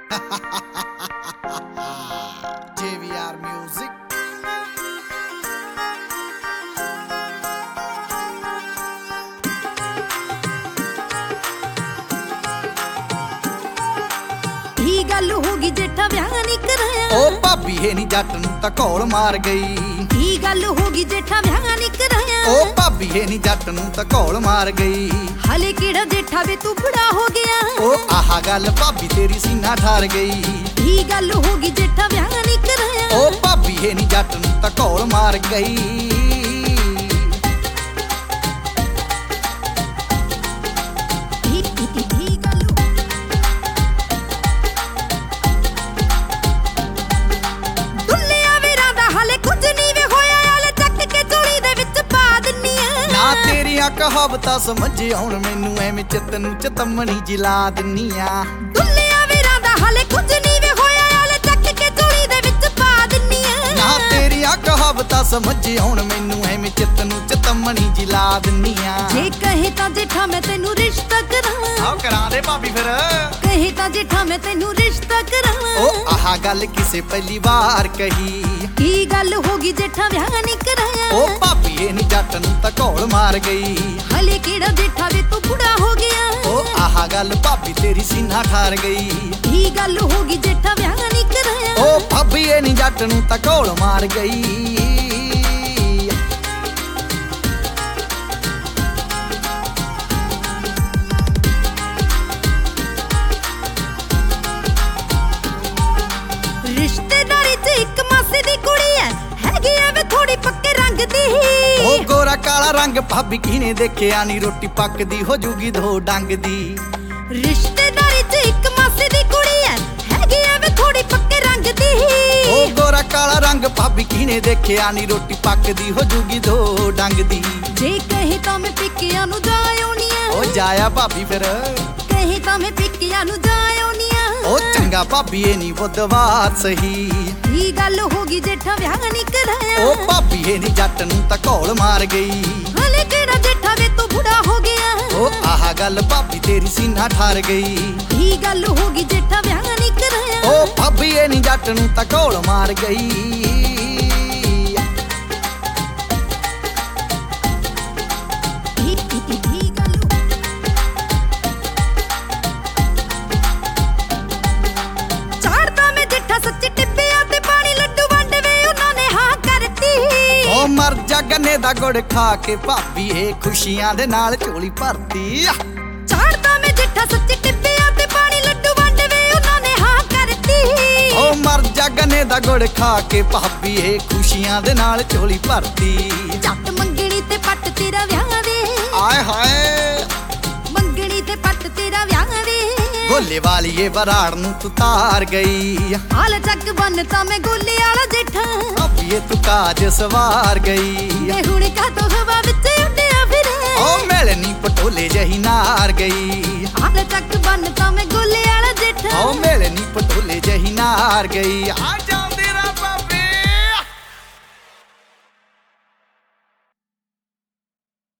JVR Music. ही गल होगी जेठा ब्याह नहीं कराया। ओ भाभी है नी जट नूं तां घोल मार गई। ही गल होगी जेठा ब्याह नहीं कराया। ओ भाभी है नी जट नूं तां घोल मार गई। हले केड़ा जेठा वे तू बुढ़ा हो गया। ओ आह गल भाभी तेरी सीना ठार गई। ही गल होगी जेठा ब्याह नहीं कराया। ओ भाभी है नी जट नूं तां घोल मार गई। ਕਹਾਵਤਾਂ ਸਮਝ ਆਉਣ ਮੈਨੂੰ ਐਵੇਂ ਚਿੱਤ ਨੂੰ ਚਤਮਣੀ ਜਿਲਾ ਦਿੰਨੀਆਂ। ਦੁੱਲਿਆ ਵੀਰਾਂ ਦਾ ਹਾਲੇ ਕੁਝ ਨਹੀਂ ਵੇ ਹੋਇਆ ਹਾਲੇ ਚੱਕ ਕੇ ਝੋਲੀ ਦੇ ਵਿੱਚ ਪਾ ਦਿੰਨੀਆਂ। ਨਾ ਤੇਰੀਆਂ ਕਹਾਵਤਾਂ ਸਮਝ ਆਉਣ ਮੈਨੂੰ ਐਵੇਂ ਚਿੱਤ ਨੂੰ ਚਤਮਣੀ ਜਿਲਾ ਦਿੰਨੀਆਂ। ਜੇ ਕਹੇ ਤਾਂ ਜੇਠਾ ਮੈਂ ਤੈਨੂੰ ਰਿਸ਼ਤਾ ਕਰਾਵਾਂ। ਆਹ ਕਰਾਂ ਦੇ ਭਾਬੀ ਫਿਰ। ਕਹੇ ਤਾਂ ਜੇਠਾ ਮੈਂ ਤੈਨੂੰ ਰਿਸ਼ਤਾ ਕਰਾਵਾਂ। ਉਹ ਆਹ ਗੱਲ ਕਿਸੇ ਪਹਿਲੀ ਵਾਰ ਕਹੀ। ਕੀ ਗੱਲ ਹੋ ਗਈ ਜੇਠਾ ਵਿਆਹ ਨਹੀਂ ਕਰਾਇਆ। ਉਹ ਭਾਬੀ ਇਹ ਨੀ ਜੱਟ ਨੂੰ ਤਾਂ ਘੋਲ ਮਾਰ ਗਈ। ਹਲੇ ਕਿਹੜਾ ਜੇਠਾ ਵੇ ਤੂੰ ਬੁੜਾ ਹੋ ਗਿਆ। ਉਹ ਆਹ ਗੱਲ ਭਾਬੀ ਤੇਰੀ ਸੀਨਾ ਠਾਰ ਗਈ। ਕੀ ਗੱਲ ਹੋ ਗਈ ਜੇਠਾ ਵਿਆਹ ਨਹੀਂ ਕਰਾਇਆ। ਉਹ ਭਾਬੀ ਇਹ ਨੀ ਜੱਟ ਨੂੰ ਤਾਂ ਘੋਲ ਮਾਰ ਗਈ। ਰਿਸ਼ਤੇਦਾਰੀ 'ਚ ਇੱਕ ਮਾਸੀ ਦੀ ਕੁੜੀ ਐ ਹੈਗੀ ਐ ਵੇ ਥੋੜੀ ਪੱਕੇ ਰੰਗ ਦੀ। ਉਹ ਗੋਰਾ ਕਾਲਾ ਰੰਗ ਭਾਬੀ ਕਿਨੇ ਦੇਖਿਆ ਨੀ ਰੋਟੀ ਪੱਕਦੀ ਹੋ ਜੂਗੀ ਦੋ ਡੰਗ ਦੀ। ਰਿਸ਼ਤੇਦਾਰੀ 'ਚ ਇੱਕ ਮਾਸੀ ਦੀ ਕੁੜੀ ਐ ਹੈਗੀ ਐ ਵੇ ਥੋੜੀ ਪੱਕੇ ਰੰਗ ਦੀ। ਉਹ ਗੋਰਾ ਕਾਲਾ ਰੰਗ ਭਾਬੀ ਕਿਨੇ ਦੇਖਿਆ ਨੀ ਰੋਟੀ ਪੱਕਦੀ ਹੋ ਜੂਗੀ ਦੋ ਡੰਗ ਦੀ। ਜੇ ਕਹੇ ਤਾਂ ਮੈਂ ਪਿੱਕਿਆਂ ਨੂੰ ਜਾ ਆਉਣੀ ਆ। ਉਹ ਜਾਇਆ ਭਾਬੀ ਫਿਰ। ਕਹੇ ਤਾਂ ਮੈਂ ਪਿੱਕਿਆਂ ਨੂੰ ਜਾ ਆਉਣੀ ਆ। ਉਹ ਚੰਗਾ ਭਾਬੀ ਇਹ ਨੀ ਬੁੱਧਵਾਰ ਸਹੀ। ਕੀ ਗੱਲ ਹੋ ਗਈ ਜੇਠਾ ਵਿਆਹ ਨਹੀਂ ਕਰਾਇਆ। ਉਹ ਭਾਬੀ ਇਹ ਨੀ ਜੱਟ ਨੂੰ ਤਾਂ ਘੋਲ ਮਾਰ ਗਈ। ਹਲੇ ਕਿਹੜਾ ਜੇਠਾ ਵੇ ਤੂੰ ਬੁੜਾ ਹੋ ਗਿਆ। ਉਹ ਆਹ ਗੱਲ ਭਾਬੀ ਤੇਰੀ ਸੀਨਾ ਠਾਰ ਗਈ। ਕੀ ਗੱਲ ਹੋ ਗਈ ਜੇਠਾ ਵਿਆਹ ਨਹੀਂ ਕਰਾਇਆ। ਉਹ ਭਾਬੀ ਇਹ ਨੀ ਜੱਟ ਨੂੰ ਤਾਂ ਘੋਲ ਮਾਰ ਗਈ। ਮਰ ਜਾ ਗੰਨੇ ਦਾ ਗੁੜ ਖਾ ਕੇ ਭਾਬੀ ਇਹ ਖੁਸ਼ੀਆਂ ਦੇ ਨਾਲ ਝੋਲੀ ਭਰਤੀ। ਚਾੜਦਾ ਮੈਂ ਜਿੱਠਾ ਸੱਚੀ ਟਿੱਬਿਆਂ ਤੇ ਪਾਣੀ ਲੱਡੂ ਵੰਡ ਵੇ ਉਹਨਾਂ ਨੇ ਹਾਂ ਕਰਤੀ। ਓ ਮਰ ਜਾ ਗੰਨੇ ਦਾ ਗੁੜ ਖਾ ਕੇ ਭਾਬੀ ਇਹ ਖੁਸ਼ੀਆਂ ਦੇ ਨਾਲ ਝੋਲੀ ਭਰਤੀ। ਜੱਟ ਮੰਗਣੀ ਤੇ ਪੱਟ ਤੇਰਾ ਵਿਆਹ ਵੇ। ਆਏ ਹਾਏ ਮੰਗਣੀ ਤੇ ਪੱਟ ਤੇਰਾ ਵਿਆਹ ਵੇ। ਗੋਲੇ ਵਾਲੀਏ ਬਰਾੜ ਨੂੰ ਤੂੰ ਤਾਰ ਗਈ। ਹਾਲ ਜੱਗ ਬੰਨ ਤਾਂ ਮੈਂ ਗੋਲੇ ਵਾਲਾ ਜੇਠਾ। ਭਾਬੀਏ ਤੂੰ ਕਾਜ ਸਵਾਰ ਗਈ। ਮੈਂ ਹੁਣ ਕਾਤੋਂ ਹਵਾ ਵਿੱਚ ਉੱਡਿਆ ਫਿਰੇ। ਓ ਮਿਲਣੀ ਪਟੋਲੇ ਜਹੀ ਨਾਰ ਗਈ। ਹਾਲ ਜੱਗ ਬੰਨ ਤਾਂ ਮੈਂ ਗੋਲੇ ਵਾਲਾ ਜੇਠਾ। ਓ ਮਿਲਣੀ ਪਟੋਲੇ ਜਹੀ ਨਾਰ ਗਈ।